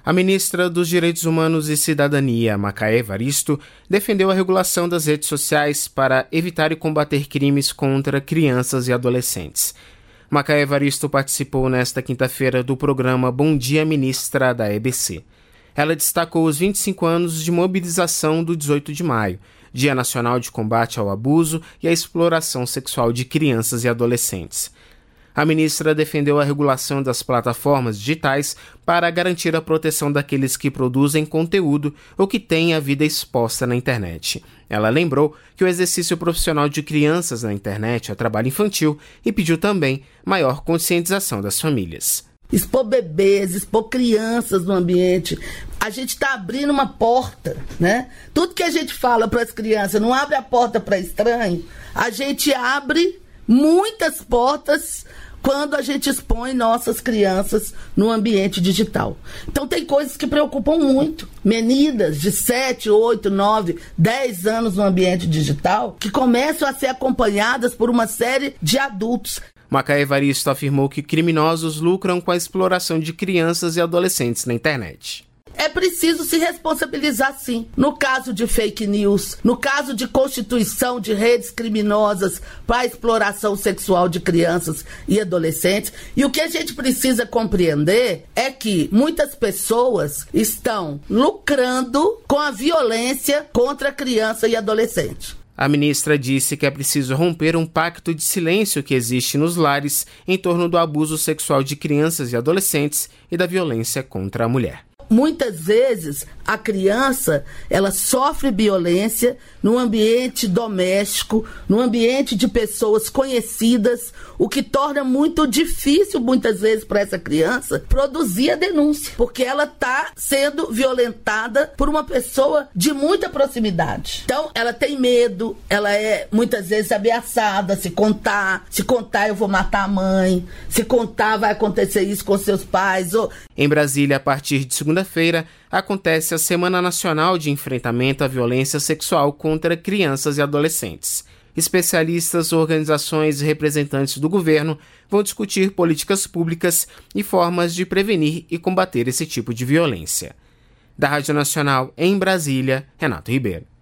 A ministra dos Direitos Humanos e Cidadania, Macaé Evaristo, defendeu a regulação das redes sociais para evitar e combater crimes contra crianças e adolescentes. Macaé Evaristo participou nesta quinta-feira do programa Bom Dia Ministra da EBC. Ela destacou os 25 anos de mobilização do 18 de maio, Dia Nacional de Combate ao Abuso e à Exploração Sexual de Crianças e Adolescentes. A ministra defendeu a regulação das plataformas digitais para garantir a proteção daqueles que produzem conteúdo ou que têm a vida exposta na internet. Ela lembrou que o exercício profissional de crianças na internet é trabalho infantil e pediu também maior conscientização das famílias. Expor bebês, expor crianças no ambiente. A gente está abrindo uma porta, né? Tudo que a gente fala para as crianças, não abre a porta para estranho, a gente abre muitas portas quando a gente expõe nossas crianças no ambiente digital. Então tem coisas que preocupam muito. Meninas de 7, 8, 9, 10 anos no ambiente digital que começam a ser acompanhadas por uma série de adultos. Macaé Evaristo afirmou que criminosos lucram com a exploração de crianças e adolescentes na internet. É preciso se responsabilizar, sim. No caso de fake news, no caso de constituição de redes criminosas para a exploração sexual de crianças e adolescentes. E o que a gente precisa compreender é que muitas pessoas estão lucrando com a violência contra a criança e adolescente. A ministra disse que é preciso romper um pacto de silêncio que existe nos lares em torno do abuso sexual de crianças e adolescentes e da violência contra a mulher. Muitas vezes a criança ela sofre violência no ambiente doméstico, no ambiente de pessoas conhecidas, o que torna muito difícil muitas vezes para essa criança produzir a denúncia, porque ela está sendo violentada por uma pessoa de muita proximidade. Então ela tem medo, ela é muitas vezes ameaçada, se contar eu vou matar a mãe, se contar vai acontecer isso com seus pais. Em Brasília, a partir de segunda-feira, acontece a Semana Nacional de Enfrentamento à Violência Sexual contra Crianças e Adolescentes. Especialistas, organizações e representantes do governo vão discutir políticas públicas e formas de prevenir e combater esse tipo de violência. Da Rádio Nacional em Brasília, Renato Ribeiro.